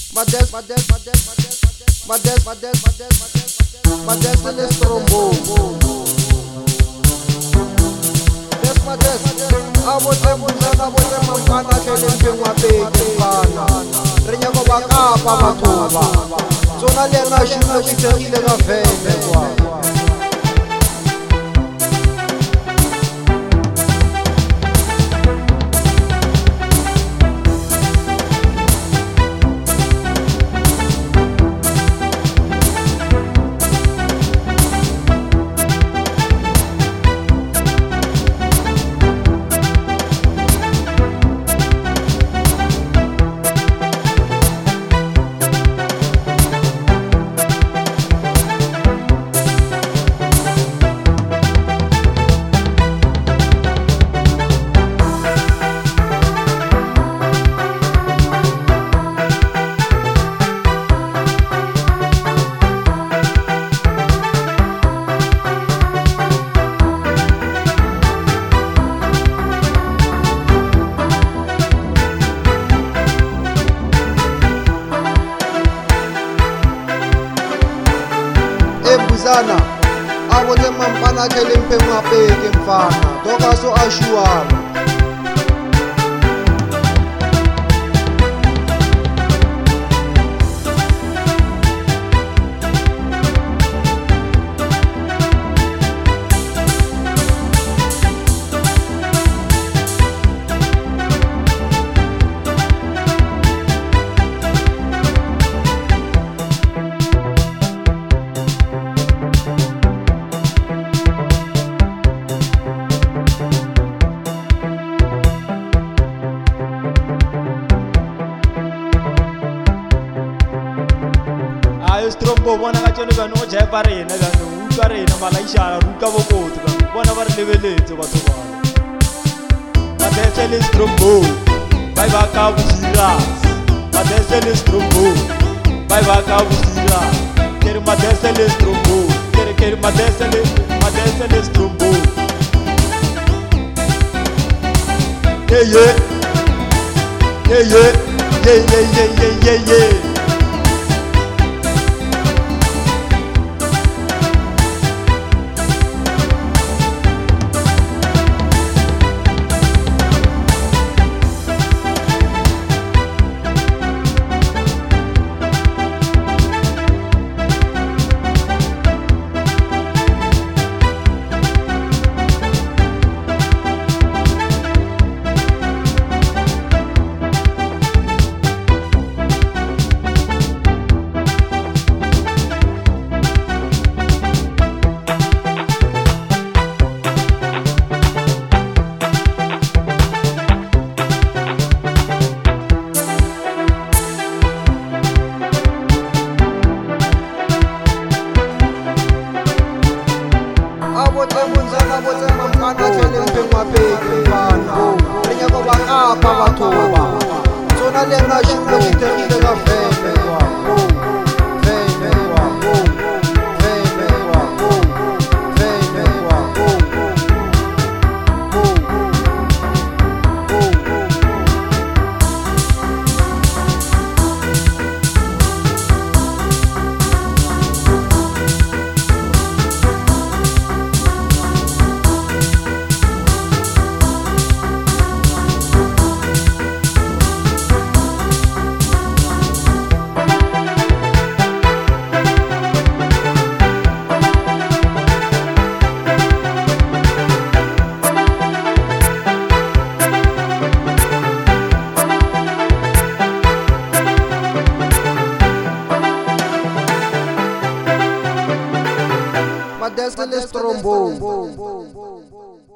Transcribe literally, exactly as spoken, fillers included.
Modeste, modeste, modeste, modeste, modeste, modeste, modeste les trombos. Des modeste, abote muzana, abote mampana, kelempe mwapeke mfana. Renyako bakapa matuba. Zona lena shuna kiterile gafeme kwa. Ebuzana, abote mampana kelempe mwapeke mfana. Toka so ashuala. Strombo bona ka tsone bana go jaipa rena ka no utlwa rena malaisha ruka bokotsi ka bona ba re lebeletse batho bana Modeste le strombo bye ba ka busira Modeste le strombo bye ba ka busira kere Modeste le strombo kere kere Modeste le Modeste le strombo yeah yeah yeah yeah yeah yeah yeah yeah yeah abote muzana, abote mampana kelempe mwapeke mfana. Renyako bakapa matuba. Zona lena shuna kiterile gafeme kwa. Feme kwa, feme kwa, feme kwa. Modeste les trombos.